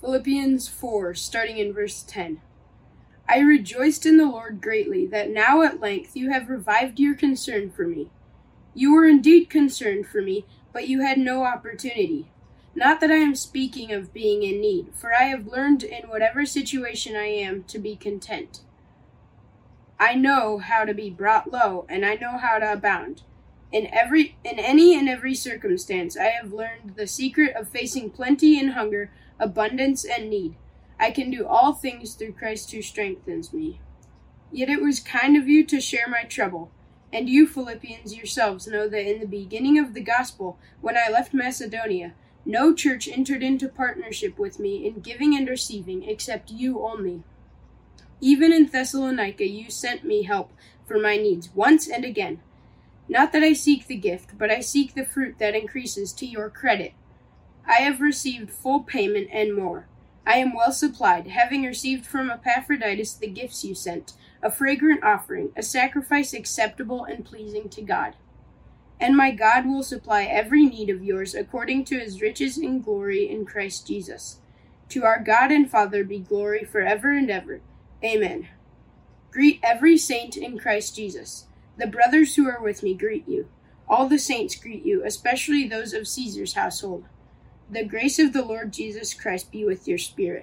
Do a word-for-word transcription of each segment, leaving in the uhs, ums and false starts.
Philippians four, starting in verse ten. I rejoiced in the Lord greatly that now at length you have revived your concern for me. You were indeed concerned for me, but you had no opportunity. Not that I am speaking of being in need, for I have learned in whatever situation I am to be content. I know how to be brought low, and I know how to abound. In every, in any and every circumstance, I have learned the secret of facing plenty and hunger, abundance and need. I can do all things through Christ who strengthens me. Yet it was kind of you to share my trouble. And you, Philippians, yourselves know that in the beginning of the gospel, when I left Macedonia, no church entered into partnership with me in giving and receiving, except you only. Even in Thessalonica you sent me help for my needs, once and again. Not that I seek the gift, but I seek the fruit that increases to your credit. I have received full payment and more. I am well supplied, having received from Epaphroditus the gifts you sent, a fragrant offering, a sacrifice acceptable and pleasing to God. And my God will supply every need of yours according to his riches in glory in Christ Jesus. To our God and Father be glory forever and ever. Amen. Greet every saint in Christ Jesus. The brothers who are with me greet you. All the saints greet you, especially those of Caesar's household. The grace of the Lord Jesus Christ be with your spirit.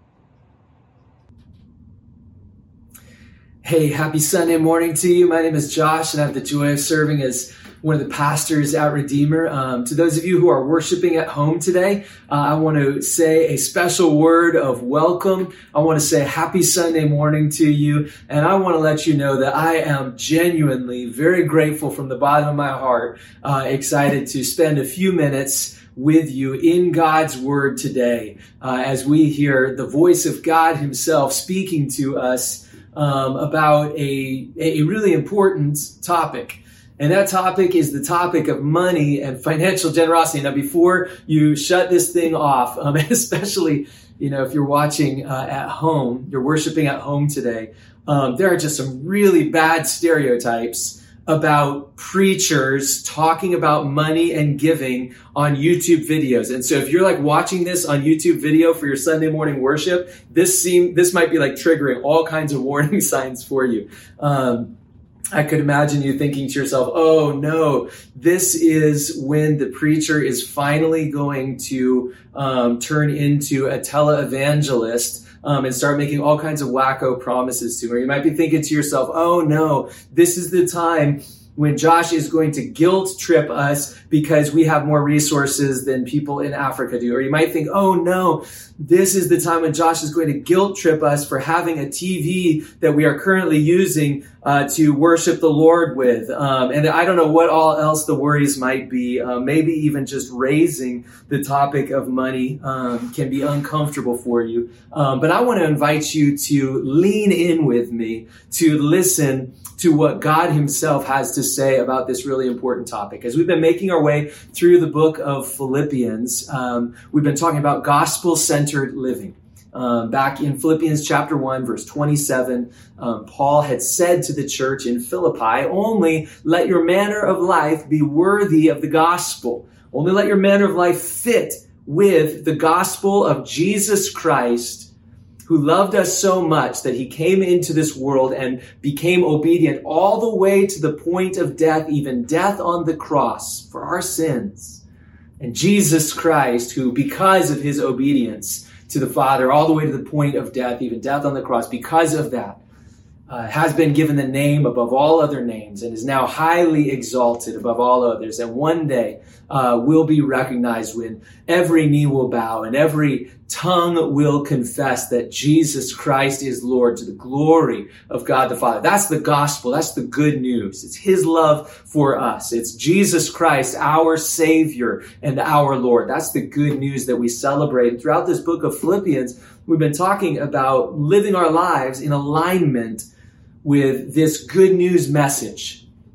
Hey, happy Sunday morning to you. My name is Josh, and I have the joy of serving as one of the pastors at Redeemer. Um, to those of you who are worshiping at home today, uh, I want to say a special word of welcome. I want to say happy Sunday morning to you, and I want to let you know that I am genuinely very grateful from the bottom of my heart, uh, excited to spend a few minutes with you in God's Word today, uh, as we hear the voice of God himself speaking to us um, about a, a really important topic. And that topic is the topic of money and financial generosity. Now, before you shut this thing off, um, especially, you know, if you're watching uh, at home, you're worshiping at home today, um, there are just some really bad stereotypes about preachers talking about money and giving on YouTube videos. And so if you're like watching this on YouTube video for your Sunday morning worship, this seem this might be like triggering all kinds of warning signs for you. Um, I could imagine you thinking to yourself, oh no, this is when the preacher is finally going to um, turn into a televangelist Um, and start making all kinds of wacko promises to her. You might be thinking to yourself, oh no, this is the time when Josh is going to guilt trip us because we have more resources than people in Africa do. Or you might think, oh no, this is the time when Josh is going to guilt trip us for having a T V that we are currently using uh, to worship the Lord with. Um, and I don't know what all else the worries might be. Uh, maybe even just raising the topic of money um, can be uncomfortable for you. Um, but I want to invite you to lean in with me to listen to what God himself has to say about this really important topic. As we've been making our way through the book of Philippians, um, we've been talking about gospel-centered living. Um, back in Philippians chapter one, verse twenty-seven, um, Paul had said to the church in Philippi, only let your manner of life be worthy of the gospel. Only let your manner of life fit with the gospel of Jesus Christ, who loved us so much that he came into this world and became obedient all the way to the point of death, even death on the cross for our sins. And Jesus Christ, who because of his obedience to the Father, all the way to the point of death, even death on the cross, because of that, uh, has been given the name above all other names and is now highly exalted above all others. And one day uh, will be recognized when every knee will bow and every tongue will confess that Jesus Christ is Lord, to the glory of God the Father. That's the gospel. That's the good news. It's his love for us. It's Jesus Christ, our Savior and our Lord. That's the good news that we celebrate. And throughout this book of Philippians, we've been talking about living our lives in alignment with this good news message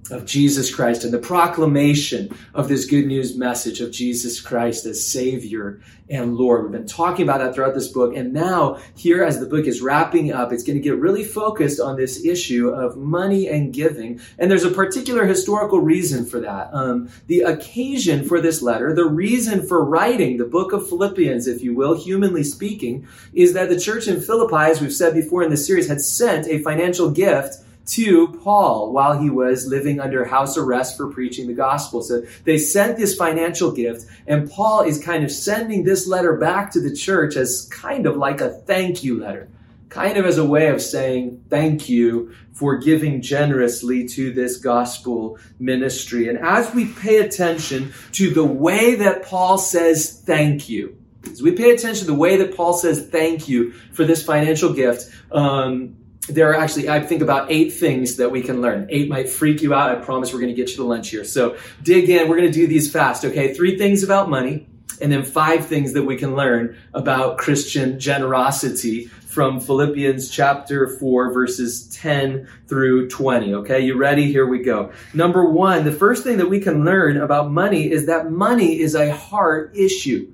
of Jesus Christ and the proclamation of this good news message of Jesus Christ as Savior and Lord. We've been talking about that throughout this book. And now here, as the book is wrapping up, it's going to get really focused on this issue of money and giving. And there's a particular historical reason for that. Um, the occasion for this letter, the reason for writing the book of Philippians, if you will, humanly speaking, is that the church in Philippi, as we've said before in this series, had sent a financial gift to Paul while he was living under house arrest for preaching the gospel. So they sent this financial gift, and Paul is kind of sending this letter back to the church as kind of like a thank you letter, kind of as a way of saying thank you for giving generously to this gospel ministry. And as we pay attention to the way that Paul says thank you, as we pay attention to the way that Paul says thank you for this financial gift, um, there are actually, I think, about eight things that we can learn. Eight might freak you out. I promise we're going to get you to lunch here. So dig in. We're going to do these fast, okay? Three things about money, and then five things that we can learn about Christian generosity from Philippians chapter four, verses ten through twenty, okay? You ready? Here we go. Number one, the first thing that we can learn about money is that money is a heart issue.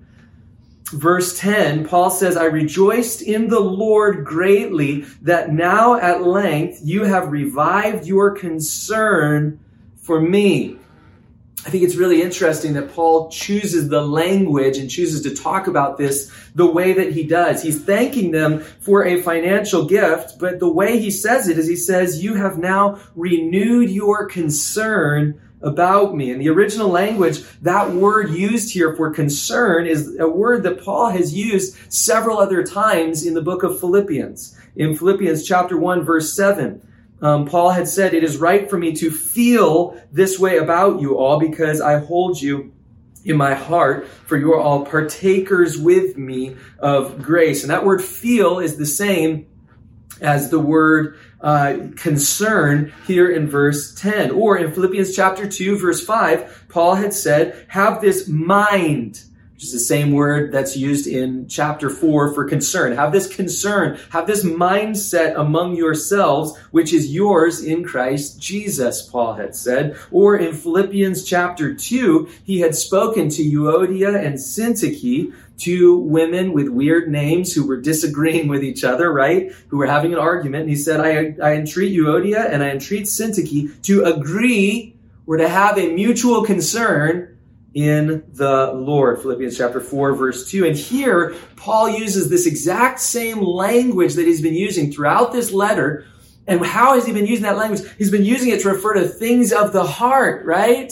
Verse ten, Paul says, I rejoiced in the Lord greatly that now at length you have revived your concern for me. I think it's really interesting that Paul chooses the language and chooses to talk about this the way that he does. He's thanking them for a financial gift, but the way he says it is he says, you have now renewed your concern about me. In the original language, that word used here for concern is a word that Paul has used several other times in the book of Philippians. In Philippians chapter one, verse seven, um, Paul had said, it is right for me to feel this way about you all because I hold you in my heart, for you are all partakers with me of grace. And that word feel is the same as the word uh, concern here in verse ten. Or in Philippians chapter two, verse five, Paul had said, have this mind, which is the same word that's used in chapter four for concern. Have this concern, have this mindset among yourselves, which is yours in Christ Jesus, Paul had said. Or in Philippians chapter two, he had spoken to Euodia and Syntyche, two women with weird names who were disagreeing with each other, right? Who were having an argument. And he said, I, I entreat Euodia and I entreat Syntyche to agree or to have a mutual concern in the Lord. Philippians chapter four, verse two. And here, Paul uses this exact same language that he's been using throughout this letter. And how has he been using that language? He's been using it to refer to things of the heart, right?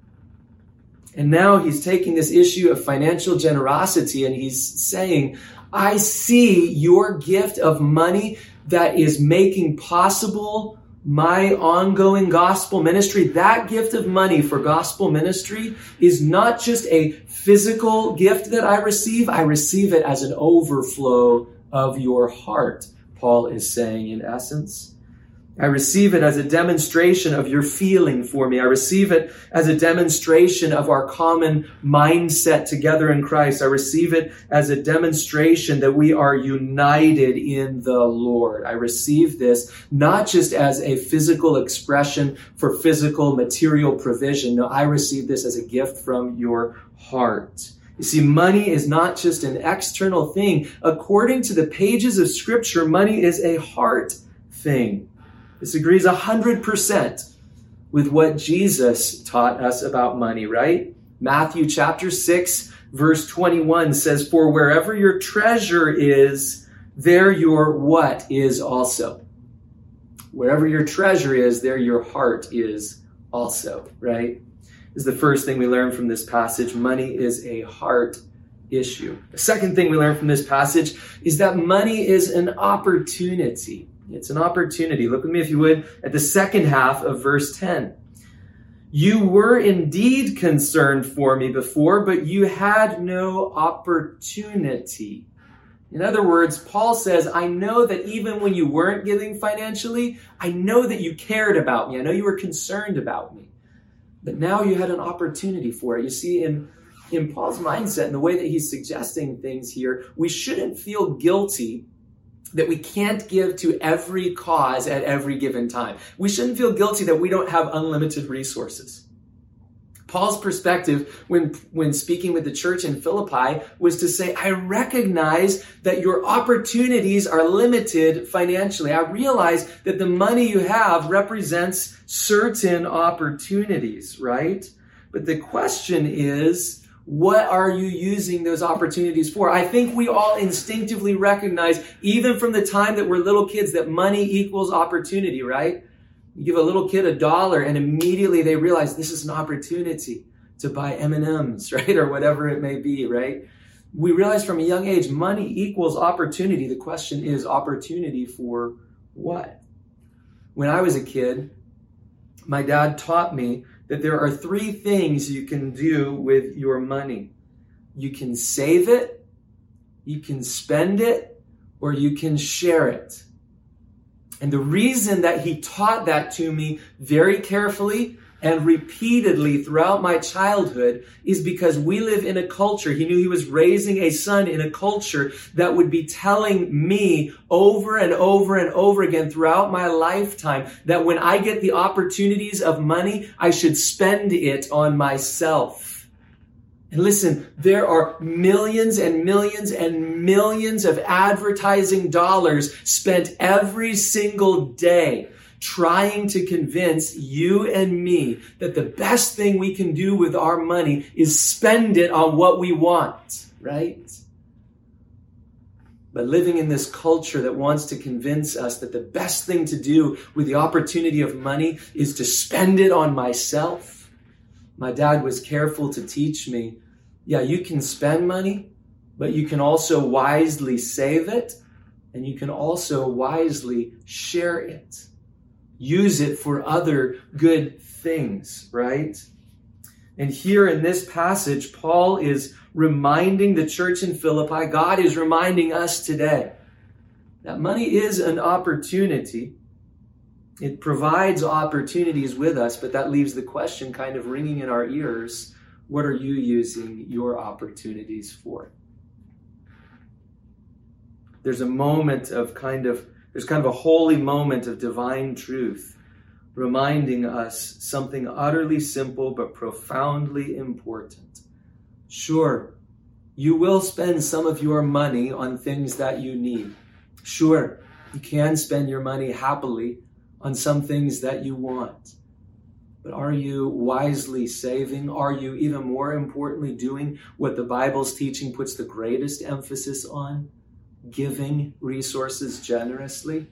And now he's taking this issue of financial generosity and he's saying, I see your gift of money that is making possible my ongoing gospel ministry. That gift of money for gospel ministry is not just a physical gift that I receive. I receive it as an overflow of your heart, Paul is saying in essence. I receive it as a demonstration of your feeling for me. I receive it as a demonstration of our common mindset together in Christ. I receive it as a demonstration that we are united in the Lord. I receive this not just as a physical expression for physical material provision. No, I receive this as a gift from your heart. You see, money is not just an external thing. According to the pages of Scripture, money is a heart thing. This agrees one hundred percent with what Jesus taught us about money, right? Matthew chapter six, verse twenty-one says, for wherever your treasure is, there your what is also. Wherever your treasure is, there your heart is also, right? This is the first thing we learn from this passage. Money is a heart issue. The second thing we learn from this passage is that money is an opportunity. It's an opportunity. Look with me, if you would, at the second half of verse ten. You were indeed concerned for me before, but you had no opportunity. In other words, Paul says, I know that even when you weren't giving financially, I know that you cared about me. I know you were concerned about me. But now you had an opportunity for it. You see, in, in Paul's mindset and the way that he's suggesting things here, we shouldn't feel guilty that we can't give to every cause at every given time. We shouldn't feel guilty that we don't have unlimited resources. Paul's perspective when, when speaking with the church in Philippi was to say, I recognize that your opportunities are limited financially. I realize that the money you have represents certain opportunities, right? But the question is, what are you using those opportunities for? I think we all instinctively recognize, even from the time that we're little kids, that money equals opportunity, right? You give a little kid a dollar and immediately they realize this is an opportunity to buy M and M's, right? Or whatever it may be, right? We realize from a young age, money equals opportunity. The question is, opportunity for what? When I was a kid, my dad taught me that there are three things you can do with your money. You can save it, you can spend it, or you can share it. And the reason that he taught that to me very carefully and repeatedly throughout my childhood is because we live in a culture. He knew he was raising a son in a culture that would be telling me over and over and over again throughout my lifetime that when I get the opportunities of money, I should spend it on myself. And listen, there are millions and millions and millions of advertising dollars spent every single day trying to convince you and me that the best thing we can do with our money is spend it on what we want, right? But living in this culture that wants to convince us that the best thing to do with the opportunity of money is to spend it on myself. My dad was careful to teach me, yeah, you can spend money, but you can also wisely save it, and you can also wisely share it. Use it for other good things, right? And here in this passage, Paul is reminding the church in Philippi, God is reminding us today that money is an opportunity. It provides opportunities with us, but that leaves the question kind of ringing in our ears. What are you using your opportunities for? There's a moment of kind of, there's kind of a holy moment of divine truth reminding us something utterly simple but profoundly important. Sure, you will spend some of your money on things that you need. Sure, you can spend your money happily on some things that you want. But are you wisely saving? Are you, even more importantly, doing what the Bible's teaching puts the greatest emphasis on? Giving resources generously?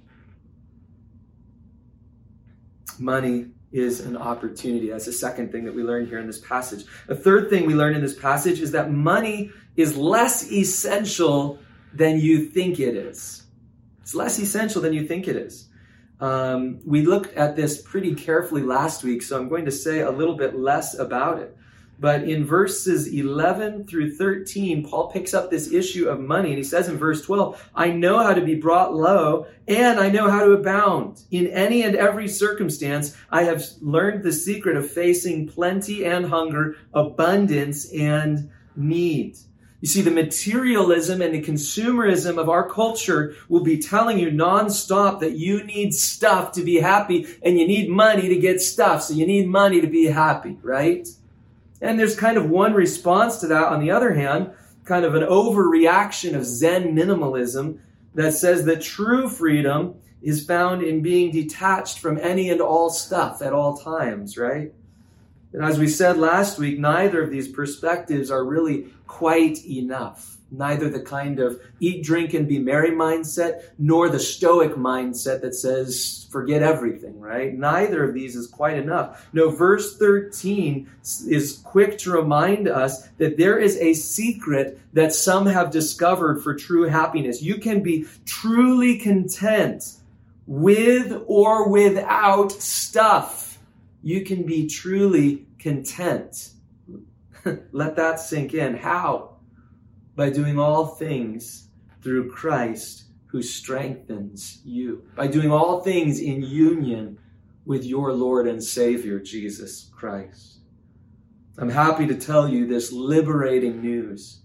Money is an opportunity. That's the second thing that we learn here in this passage. The third thing we learn in this passage is that money is less essential than you think it is. It's less essential than you think it is. Um, we looked at this pretty carefully last week, so I'm going to say a little bit less about it. But in verses eleven through thirteen, Paul picks up this issue of money, and he says in verse twelve, I know how to be brought low, and I know how to abound. In any and every circumstance, I have learned the secret of facing plenty and hunger, abundance and need. You see, the materialism and the consumerism of our culture will be telling you nonstop that you need stuff to be happy and you need money to get stuff. So you need money to be happy, right? And there's kind of one response to that. On the other hand, kind of an overreaction of Zen minimalism that says that true freedom is found in being detached from any and all stuff at all times, right? And as we said last week, neither of these perspectives are really quite enough. Neither the kind of eat, drink, and be merry mindset, nor the stoic mindset that says forget everything, right? Neither of these is quite enough. No, verse thirteen is quick to remind us that there is a secret that some have discovered for true happiness. You can be truly content with or without stuff. You can be truly content. Let that sink in. How? By doing all things through Christ who strengthens you. By doing all things in union with your Lord and Savior, Jesus Christ. I'm happy to tell you this liberating news.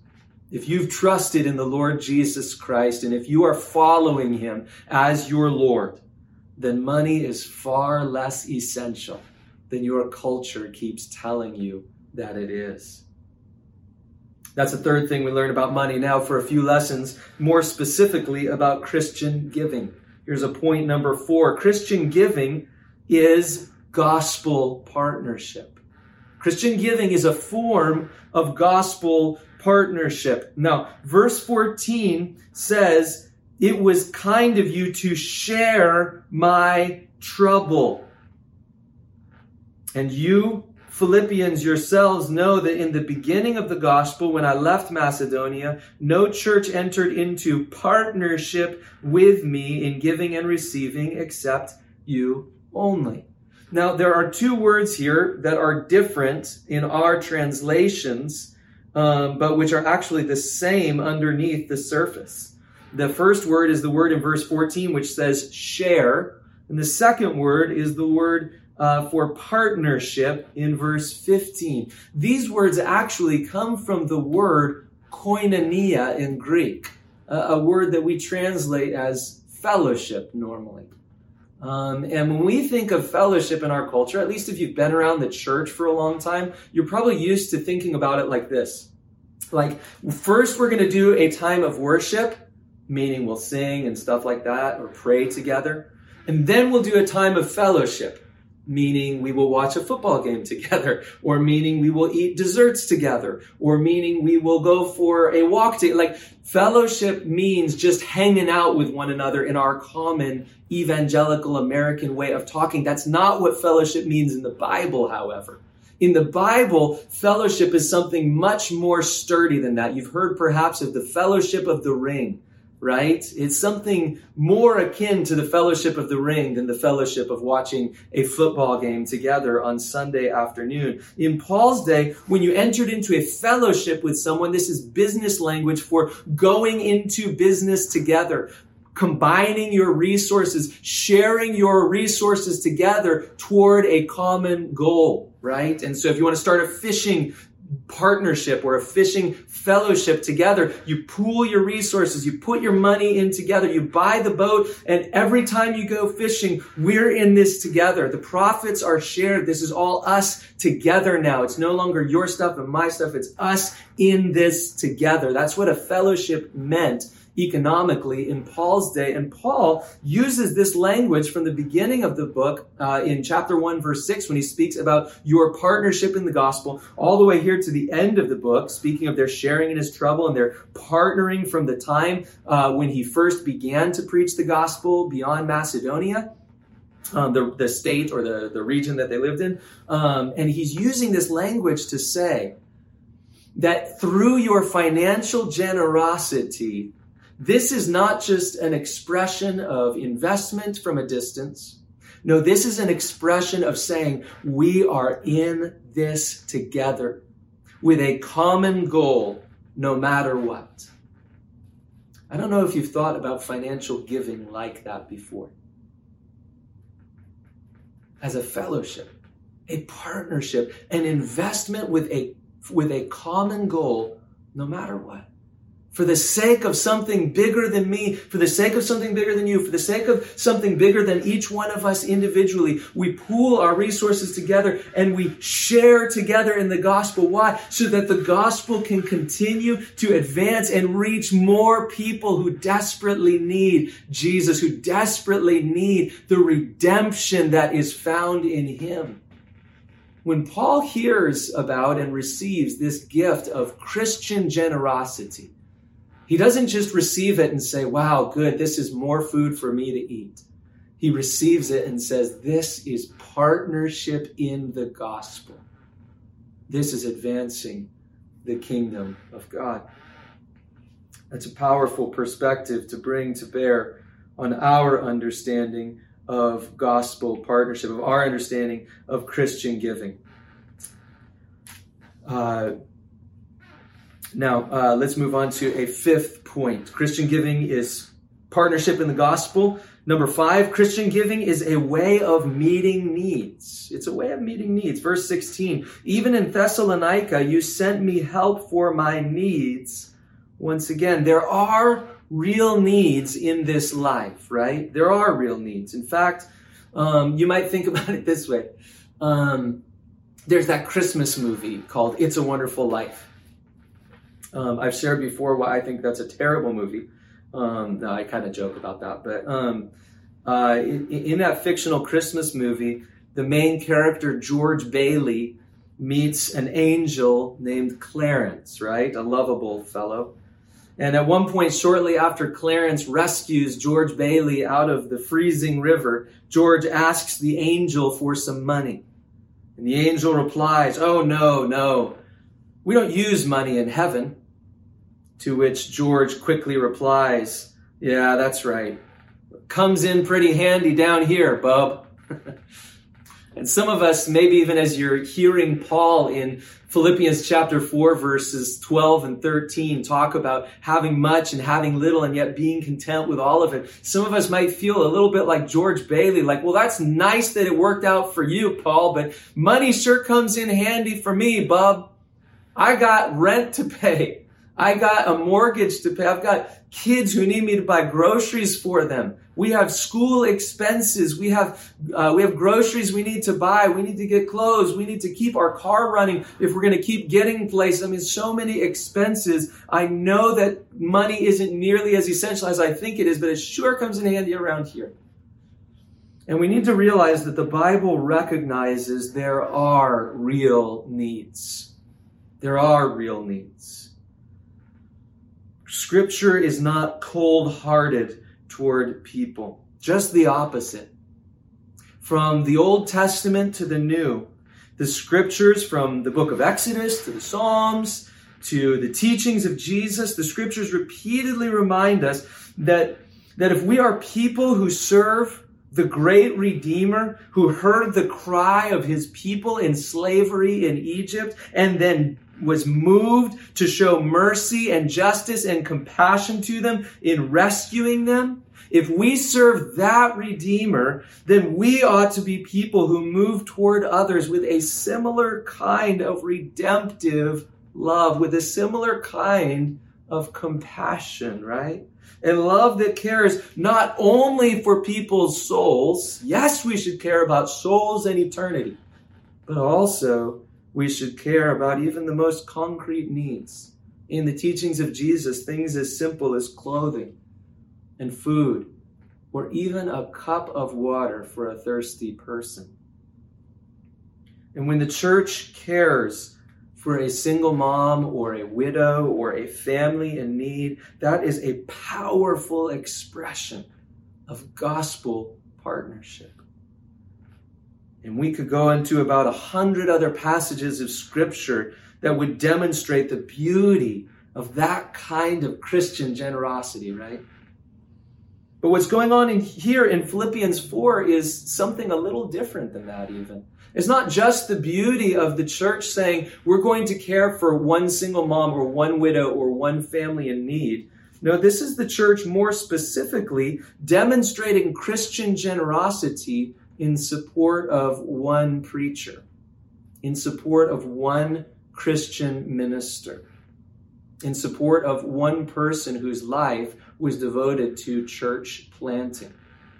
if you've trusted in the Lord Jesus Christ, and if you are following him as your Lord, then money is far less essential than your culture keeps telling you that it is. That's the third thing we learn about money. Now for a few lessons, more specifically about Christian giving. Here's a point number four. Christian giving is gospel partnership. Christian giving is a form of gospel partnership. Now, verse fourteen says, "It was kind of you to share my trouble." And you, Philippians, yourselves know that in the beginning of the gospel, when I left Macedonia, no church entered into partnership with me in giving and receiving except you only. Now, there are two words here that are different in our translations, um, but which are actually the same underneath the surface. The first word is the word in verse fourteen, which says share. And the second word is the word uh, for partnership in verse fifteen. These words actually come from the word koinonia in Greek, a, a word that we translate as fellowship normally. Um, and when we think of fellowship in our culture, at least if you've been around the church for a long time, you're probably used to thinking about it like this. Like, first we're going to do a time of worship, meaning we'll sing and stuff like that, or pray together. And then we'll do a time of fellowship, meaning we will watch a football game together, or meaning we will eat desserts together, or meaning we will go for a walk together. Like, fellowship means just hanging out with one another in our common evangelical American way of talking. That's not what fellowship means in the Bible, however. In the Bible, fellowship is something much more sturdy than that. You've heard perhaps of the fellowship of the ring, right? It's something more akin to the fellowship of the ring than the fellowship of watching a football game together on Sunday afternoon. In Paul's day, when you entered into a fellowship with someone, this is business language for going into business together, combining your resources, sharing your resources together toward a common goal, right? And so if you want to start a fishing partnership or a fishing fellowship together, you pool your resources, you put your money in together, you buy the boat, and every time you go fishing, we're in this together. The profits are shared. This is all us together now. It's no longer your stuff and my stuff. It's us in this together. That's what a fellowship meant economically in Paul's day. And Paul uses this language from the beginning of the book uh, in chapter one, verse six, when he speaks about your partnership in the gospel, all the way here to the end of the book, speaking of their sharing in his trouble and their partnering from the time uh, when he first began to preach the gospel beyond Macedonia, um, the, the state or the, the region that they lived in. Um, and he's using this language to say that through your financial generosity, this is not just an expression of investment from a distance. No, this is an expression of saying we are in this together with a common goal, no matter what. I don't know if you've thought about financial giving like that before. As a fellowship, a partnership, an investment with a, with a common goal, no matter what. For the sake of something bigger than me, for the sake of something bigger than you, for the sake of something bigger than each one of us individually, we pool our resources together and we share together in the gospel. Why? So that the gospel can continue to advance and reach more people who desperately need Jesus, who desperately need the redemption that is found in him. When Paul hears about and receives this gift of Christian generosity, he doesn't just receive it and say, wow, good, this is more food for me to eat. He receives it and says, this is partnership in the gospel. This is advancing the kingdom of God. That's a powerful perspective to bring to bear on our understanding of gospel partnership, of our understanding of Christian giving. Uh, Now, uh, let's move on to a fifth point. Christian giving is partnership in the gospel. Number five, Christian giving is a way of meeting needs. It's a way of meeting needs. Verse sixteen, even in Thessalonica, you sent me help for my needs once again, there are real needs in this life, right? There are real needs. In fact, um, you might think about it this way. Um, there's that Christmas movie called It's a Wonderful Life. Um, I've shared before why I think that's a terrible movie. Um, no, I kind of joke about that. But um, uh, in, in that fictional Christmas movie, the main character, George Bailey, meets an angel named Clarence, right? A lovable fellow. And at one point, shortly after Clarence rescues George Bailey out of the freezing river, George asks the angel for some money. And the angel replies, "Oh, no, no, we don't use money in heaven." To which George quickly replies, "Yeah, that's right. Comes in pretty handy down here, bub." And some of us, maybe even as you're hearing Paul in Philippians chapter four, verses twelve and thirteen, talk about having much and having little and yet being content with all of it. Some of us might feel a little bit like George Bailey, like, well, that's nice that it worked out for you, Paul, but money sure comes in handy for me, bub. I got rent to pay. I got a mortgage to pay. I've got kids who need me to buy groceries for them. We have school expenses. We have uh, we have groceries we need to buy. We need to get clothes. We need to keep our car running if we're going to keep getting places. I mean, so many expenses. I know that money isn't nearly as essential as I think it is, but it sure comes in handy around here. And we need to realize that the Bible recognizes there are real needs. There are real needs. Scripture is not cold-hearted toward people. Just the opposite. From the Old Testament to the New, the Scriptures, from the book of Exodus to the Psalms to the teachings of Jesus, the Scriptures repeatedly remind us that, that if we are people who serve the great Redeemer, who heard the cry of his people in slavery in Egypt and then was moved to show mercy and justice and compassion to them in rescuing them, if we serve that Redeemer, then we ought to be people who move toward others with a similar kind of redemptive love, with a similar kind of compassion, right? And love that cares not only for people's souls. Yes, we should care about souls and eternity, but also we should care about even the most concrete needs. In the teachings of Jesus, things as simple as clothing and food, or even a cup of water for a thirsty person. And when the church cares for a single mom or a widow or a family in need, that is a powerful expression of gospel partnership. And we could go into about a hundred other passages of Scripture that would demonstrate the beauty of that kind of Christian generosity, right? But what's going on in here in Philippians four is something a little different than that even. It's not just the beauty of the church saying we're going to care for one single mom or one widow or one family in need. No, this is the church more specifically demonstrating Christian generosity in support of one preacher, in support of one Christian minister, in support of one person whose life was devoted to church planting.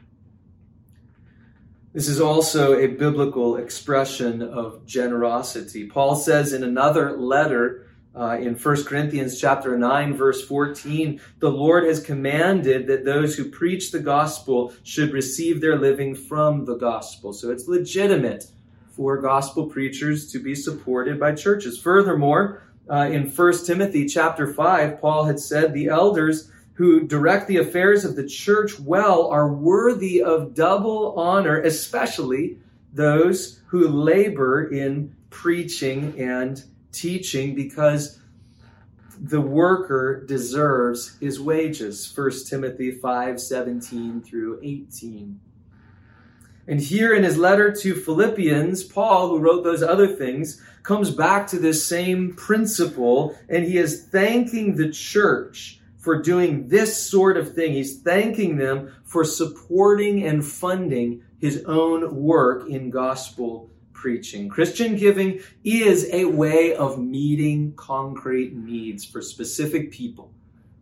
This is also a biblical expression of generosity. Paul says in another letter, uh, in First Corinthians chapter nine, verse fourteen, the Lord has commanded that those who preach the gospel should receive their living from the gospel. So it's legitimate for gospel preachers to be supported by churches. Furthermore, uh, in First Timothy chapter five, Paul had said the elders who direct the affairs of the church well are worthy of double honor, especially those who labor in preaching and teaching, because the worker deserves his wages. First Timothy five, seventeen through eighteen. And here in his letter to Philippians, Paul, who wrote those other things, comes back to this same principle, and he is thanking the church for doing this sort of thing. He's thanking them for supporting and funding his own work in gospel preaching. Christian giving is a way of meeting concrete needs for specific people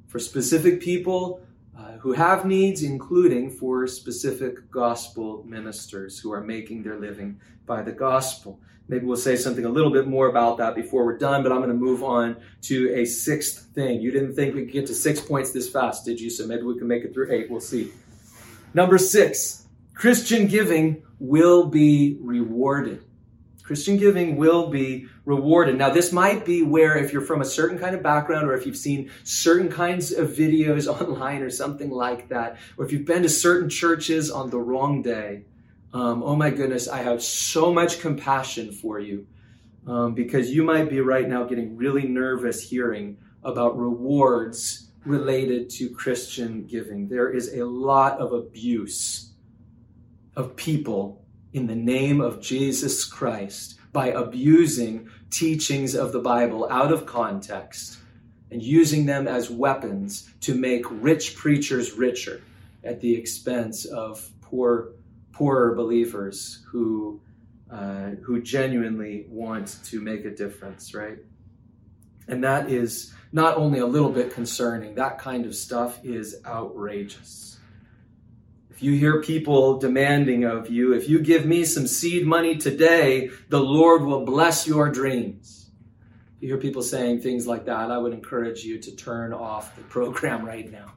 for specific people uh, who have needs, including for specific gospel ministers who are making their living by the gospel. Maybe we'll say something a little bit more about that before we're done, but I'm going to move on to a sixth thing. You didn't think we could get to six points this fast, did you? So maybe we can make it through eight. We'll see. Number six, Christian giving will be rewarded. Christian giving will be rewarded. Now, this might be where if you're from a certain kind of background, or if you've seen certain kinds of videos online or something like that, or if you've been to certain churches on the wrong day, um, oh my goodness, I have so much compassion for you um, because you might be right now getting really nervous hearing about rewards related to Christian giving. There is a lot of abuse of people in the name of Jesus Christ by abusing teachings of the Bible out of context and using them as weapons to make rich preachers richer at the expense of poor, poorer believers who, uh, who genuinely want to make a difference, right? And that is not only a little bit concerning, that kind of stuff is outrageous. If you hear people demanding of you, if you give me some seed money today, the Lord will bless your dreams. If you hear people saying things like that, I would encourage you to turn off the program right now.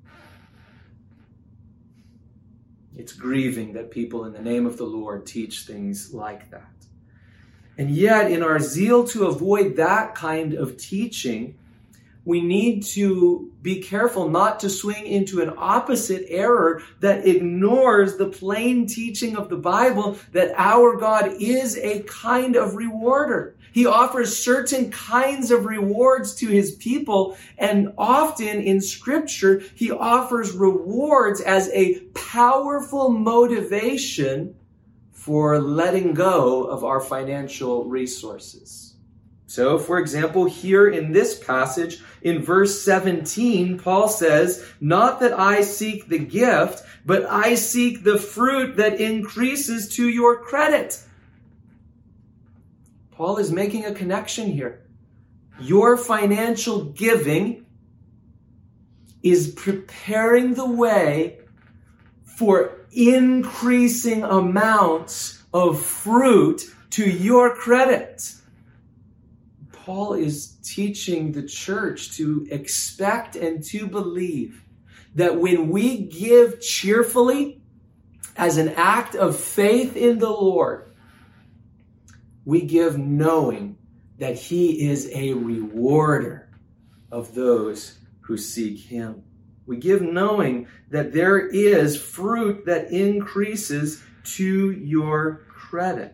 It's grieving that people in the name of the Lord teach things like that. And yet, in our zeal to avoid that kind of teaching, we need to be careful not to swing into an opposite error that ignores the plain teaching of the Bible that our God is a kind of rewarder. He offers certain kinds of rewards to his people, and often in Scripture, he offers rewards as a powerful motivation for letting go of our financial resources. So, for example, here in this passage, in verse seventeen, Paul says, "Not that I seek the gift, but I seek the fruit that increases to your credit." Paul is making a connection here. Your financial giving is preparing the way for increasing amounts of fruit to your credit. Paul is teaching the church to expect and to believe that when we give cheerfully as an act of faith in the Lord, we give knowing that he is a rewarder of those who seek him. We give knowing that there is fruit that increases to your credit.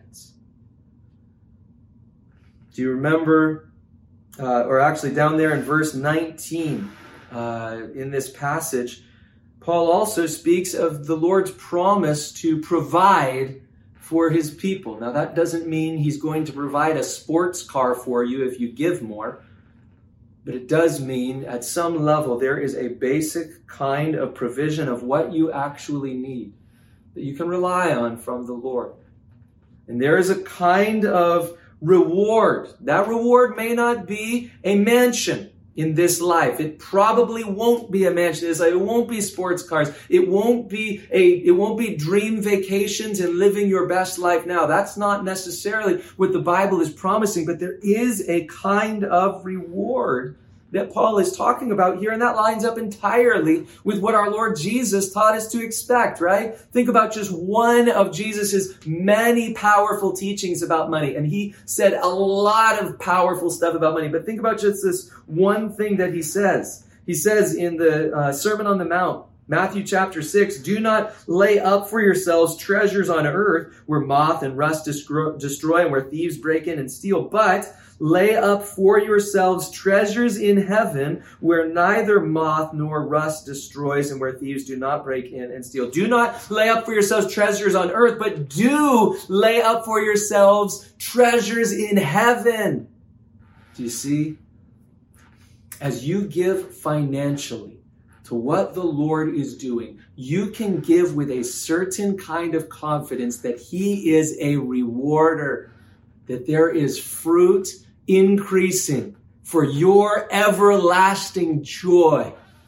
Do you remember, uh, or actually down there in verse nineteen, uh, in this passage, Paul also speaks of the Lord's promise to provide for his people. Now, that doesn't mean he's going to provide a sports car for you if you give more, but it does mean at some level there is a basic kind of provision of what you actually need that you can rely on from the Lord. And there is a kind of reward. That reward may not be a mansion in this life. It probably won't be a mansion. It's like, it won't be sports cars. It won't be a, it won't be dream vacations and living your best life now. That's not necessarily what the Bible is promising, but there is a kind of reward that Paul is talking about here, and that lines up entirely with what our Lord Jesus taught us to expect, right? Think about just one of Jesus's many powerful teachings about money, and he said a lot of powerful stuff about money, but think about just this one thing that he says. He says in the uh, Sermon on the Mount, Matthew chapter six, "Do not lay up for yourselves treasures on earth where moth and rust destroy and where thieves break in and steal, but lay up for yourselves treasures in heaven where neither moth nor rust destroys and where thieves do not break in and steal." Do not lay up for yourselves treasures on earth, but do lay up for yourselves treasures in heaven. Do you see? As you give financially to what the Lord is doing, you can give with a certain kind of confidence that he is a rewarder, that there is fruit increasing for your everlasting joy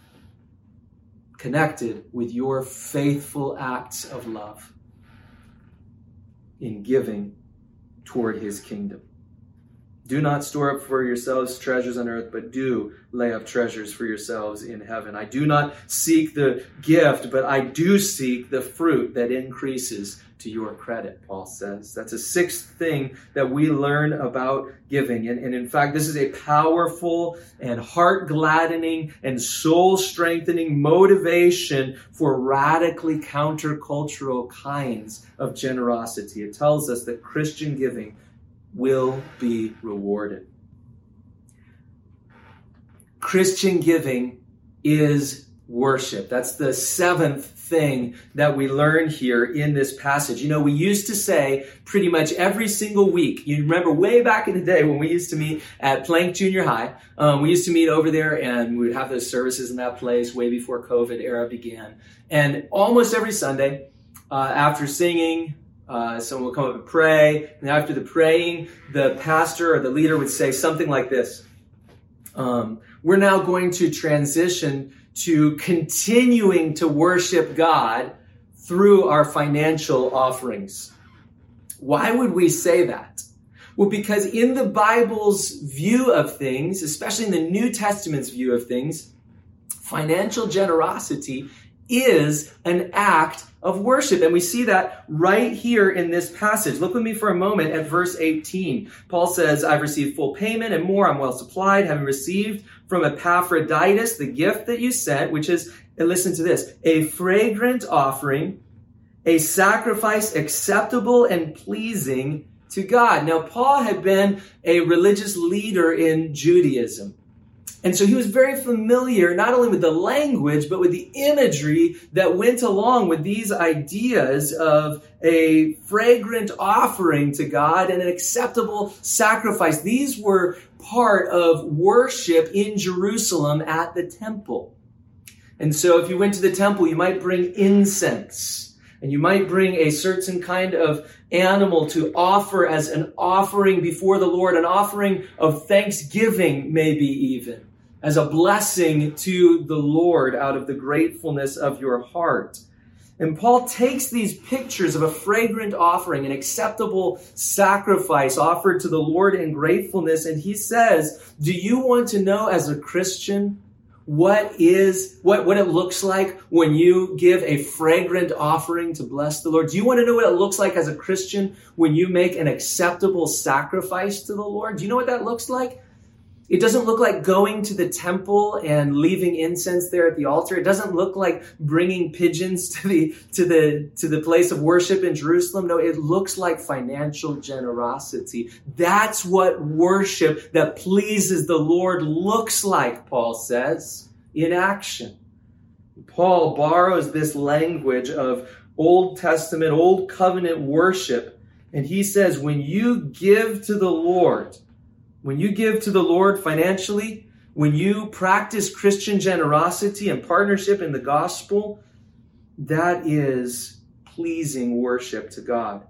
connected with your faithful acts of love in giving toward his kingdom. Do not store up for yourselves treasures on earth, but do lay up treasures for yourselves in heaven. I do not seek the gift, but I do seek the fruit that increases to your credit, Paul says. That's a sixth thing that we learn about giving. And, and in fact, this is a powerful and heart-gladdening and soul-strengthening motivation for radically countercultural kinds of generosity. It tells us that Christian giving will be rewarded. Christian giving is worship. That's the seventh thing that we learn here in this passage. You know, we used to say pretty much every single week, you remember way back in the day when we used to meet at Plank Junior High, um, we used to meet over there and we would have those services in that place way before COVID era began. And almost every Sunday, uh, after singing, Uh, someone will come up and pray, and after the praying, the pastor or the leader would say something like this. Um, we're now going to transition to continuing to worship God through our financial offerings. Why would we say that? Well, because in the Bible's view of things, especially in the New Testament's view of things, financial generosity is an act of worship. And we see that right here in this passage. Look with me for a moment at verse eighteen. Paul says, I've received full payment and more. I'm well supplied, having received from Epaphroditus the gift that you sent, which is, and listen to this, a fragrant offering, a sacrifice acceptable and pleasing to God. Now, Paul had been a religious leader in Judaism. And so he was very familiar not only with the language, but with the imagery that went along with these ideas of a fragrant offering to God and an acceptable sacrifice. These were part of worship in Jerusalem at the temple. And so if you went to the temple, you might bring incense, and you might bring a certain kind of animal to offer as an offering before the Lord, an offering of thanksgiving maybe even, as a blessing to the Lord out of the gratefulness of your heart. And Paul takes these pictures of a fragrant offering, an acceptable sacrifice offered to the Lord in gratefulness, and he says, do you want to know as a Christian what is, what, what it looks like when you give a fragrant offering to bless the Lord? Do you want to know what it looks like as a Christian when you make an acceptable sacrifice to the Lord? Do you know what that looks like? It doesn't look like going to the temple and leaving incense there at the altar. It doesn't look like bringing pigeons to the to the to the place of worship in Jerusalem. No, it looks like financial generosity. That's what worship that pleases the Lord looks like, Paul says, in action. Paul borrows this language of Old Testament, Old Covenant worship, and he says, when you give to the Lord, when you give to the Lord financially, when you practice Christian generosity and partnership in the gospel, that is pleasing worship to God.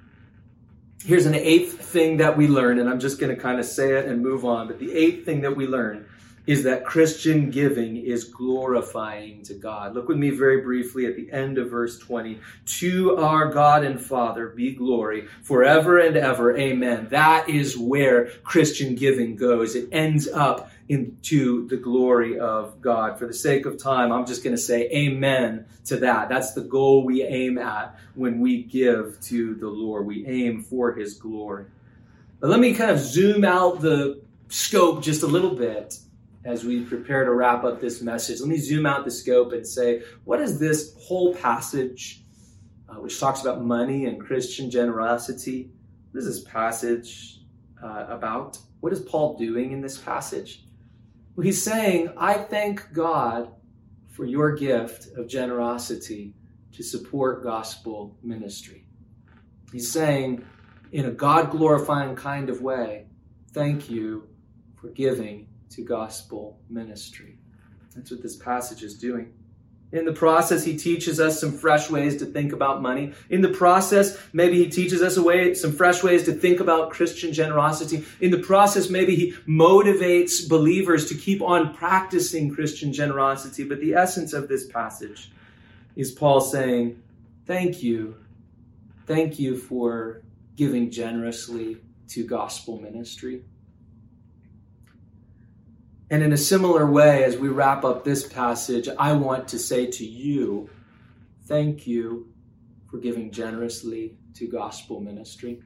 Here's an eighth thing that we learn, and I'm just going to kind of say it and move on. But the eighth thing that we learn is that Christian giving is glorifying to God. Look with me very briefly at the end of verse twenty. To our God and Father be glory forever and ever. Amen. That is where Christian giving goes. It ends up into the glory of God. For the sake of time, I'm just going to say amen to that. That's the goal we aim at when we give to the Lord. We aim for his glory. But let me kind of zoom out the scope just a little bit as we prepare to wrap up this message. Let me zoom out the scope and say, what is this whole passage, uh, which talks about money and Christian generosity, what is this passage uh, about? What is Paul doing in this passage? Well, he's saying, I thank God for your gift of generosity to support gospel ministry. He's saying, in a God-glorifying kind of way, thank you for giving to gospel ministry. That's what this passage is doing. In the process, he teaches us some fresh ways to think about money. In the process, maybe he teaches us a way, some fresh ways to think about Christian generosity. In the process, maybe he motivates believers to keep on practicing Christian generosity. But the essence of this passage is Paul saying, thank you. Thank you for giving generously to gospel ministry. And in a similar way, as we wrap up this passage, I want to say to you, thank you for giving generously to gospel ministry.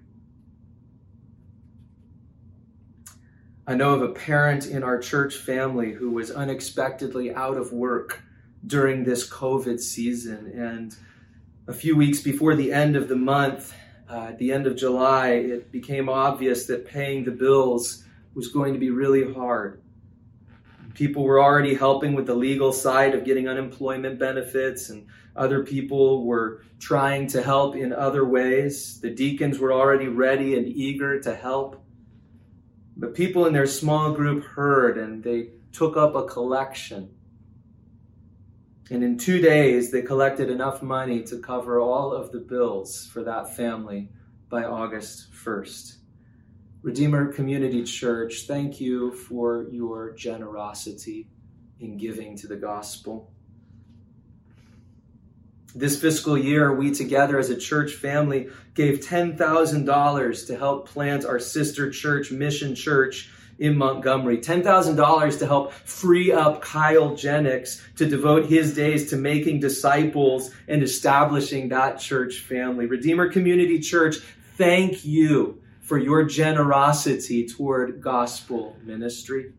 I know of a parent in our church family who was unexpectedly out of work during this COVID season. And a few weeks before the end of the month, uh, at the end of July, it became obvious that paying the bills was going to be really hard. People were already helping with the legal side of getting unemployment benefits, and other people were trying to help in other ways. The deacons were already ready and eager to help. But people in their small group heard, and they took up a collection. And in two days, they collected enough money to cover all of the bills for that family by August first. Redeemer Community Church, thank you for your generosity in giving to the gospel. This fiscal year, we together as a church family gave ten thousand dollars to help plant our sister church, Mission Church, in Montgomery. ten thousand dollars to help free up Kyle Jennings to devote his days to making disciples and establishing that church family. Redeemer Community Church, thank you for your generosity toward gospel ministry.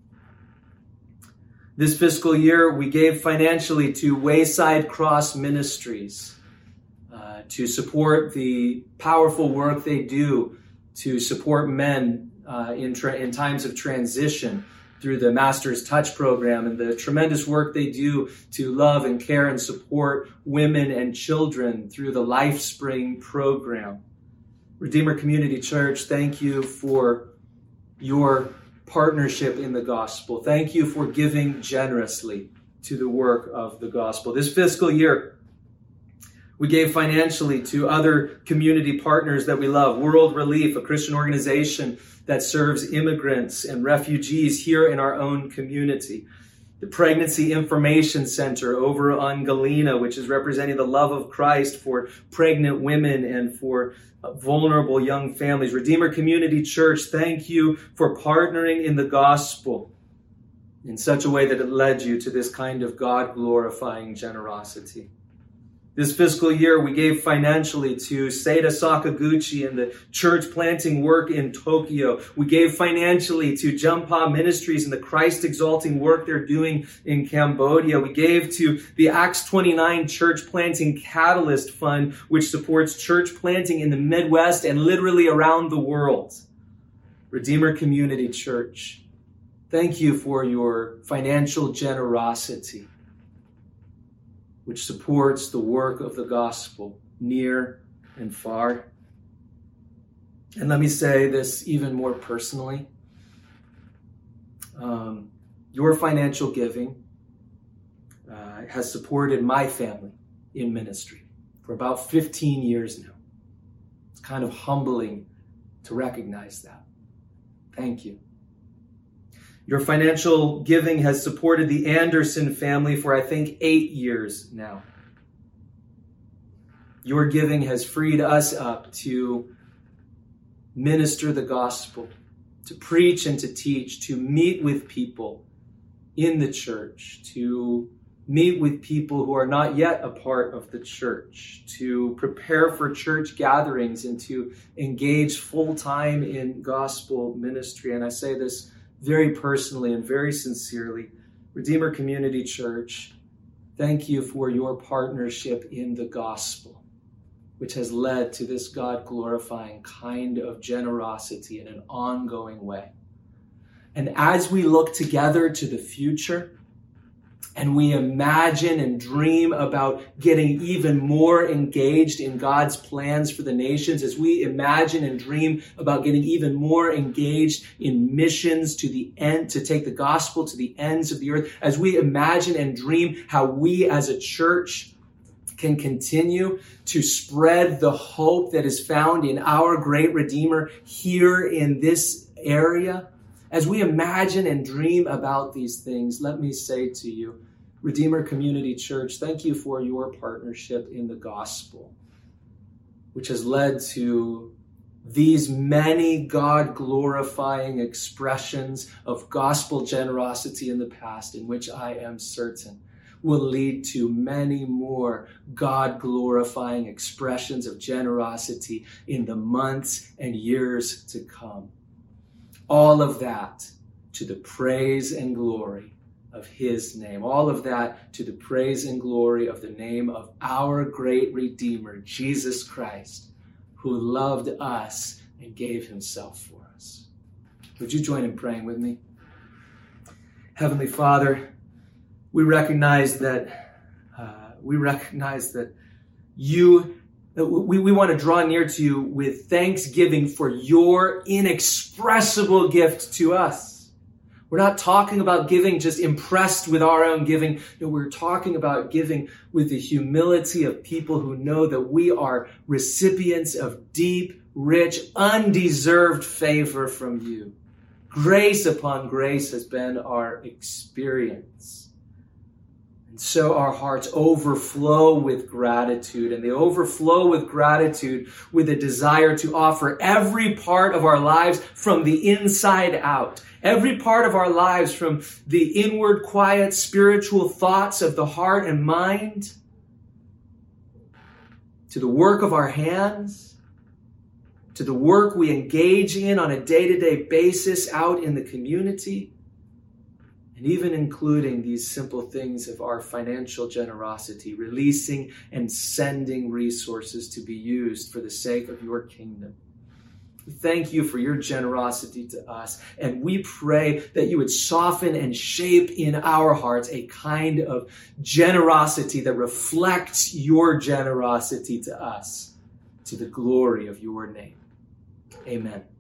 This fiscal year, we gave financially to Wayside Cross Ministries uh, to support the powerful work they do to support men uh, in, tra- in times of transition through the Master's Touch program and the tremendous work they do to love and care and support women and children through the LifeSpring program. Redeemer Community Church, thank you for your partnership in the gospel. Thank you for giving generously to the work of the gospel. This fiscal year, we gave financially to other community partners that we love. World Relief, a Christian organization that serves immigrants and refugees here in our own community. The Pregnancy Information Center over on Galena, which is representing the love of Christ for pregnant women and for vulnerable young families. Redeemer Community Church, thank you for partnering in the gospel in such a way that it led you to this kind of God-glorifying generosity. This fiscal year, we gave financially to Seda Sakaguchi and the church planting work in Tokyo. We gave financially to Jumpa Ministries and the Christ exalting work they're doing in Cambodia. We gave to the Acts twenty-nine Church Planting Catalyst Fund, which supports church planting in the Midwest and literally around the world. Redeemer Community Church, thank you for your financial generosity, which supports the work of the gospel near and far. And let me say this even more personally. Um, your financial giving uh, has supported my family in ministry for about fifteen years now. It's kind of humbling to recognize that. Thank you. Your financial giving has supported the Anderson family for, I think, eight years now. Your giving has freed us up to minister the gospel, to preach and to teach, to meet with people in the church, to meet with people who are not yet a part of the church, to prepare for church gatherings and to engage full-time in gospel ministry. And I say this very personally and very sincerely. Redeemer Community Church, thank you for your partnership in the gospel, which has led to this God-glorifying kind of generosity in an ongoing way. And as we look together to the future, and we imagine and dream about getting even more engaged in God's plans for the nations, as we imagine and dream about getting even more engaged in missions to the end, to take the gospel to the ends of the earth, as we imagine and dream how we as a church can continue to spread the hope that is found in our great Redeemer here in this area, as we imagine and dream about these things, let me say to you, Redeemer Community Church, thank you for your partnership in the gospel, which has led to these many God-glorifying expressions of gospel generosity in the past, in which I am certain will lead to many more God-glorifying expressions of generosity in the months and years to come. All of that to the praise and glory of his name. All of that to the praise and glory of the name of our great Redeemer, Jesus Christ, who loved us and gave himself for us. Would you join in praying with me? Heavenly Father, we recognize that uh, we recognize that you We, we want to draw near to you with thanksgiving for your inexpressible gift to us. We're not talking about giving just impressed with our own giving. No, we're talking about giving with the humility of people who know that we are recipients of deep, rich, undeserved favor from you. Grace upon grace has been our experience. And so our hearts overflow with gratitude, and they overflow with gratitude with a desire to offer every part of our lives from the inside out. Every part of our lives, from the inward, quiet, spiritual thoughts of the heart and mind, to the work of our hands, to the work we engage in on a day-to-day basis out in the community, and even including these simple things of our financial generosity, releasing and sending resources to be used for the sake of your kingdom. Thank you for your generosity to us, and we pray that you would soften and shape in our hearts a kind of generosity that reflects your generosity to us, to the glory of your name. Amen.